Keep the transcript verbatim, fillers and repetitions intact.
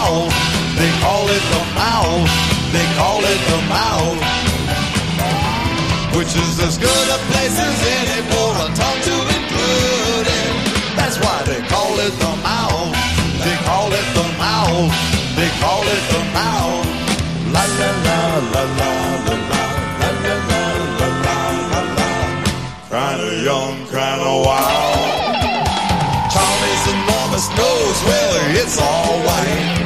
mouth. They call it the mouth. They call it the mouth. Which is as good a place as any for a tongue to include it. That's why they call it the mouth. They call it the mouth. They call it the mouth. La la la la la la la la la la la la la. Kinda young, kinda wild. Charlie's enormous nose, well, it's all white.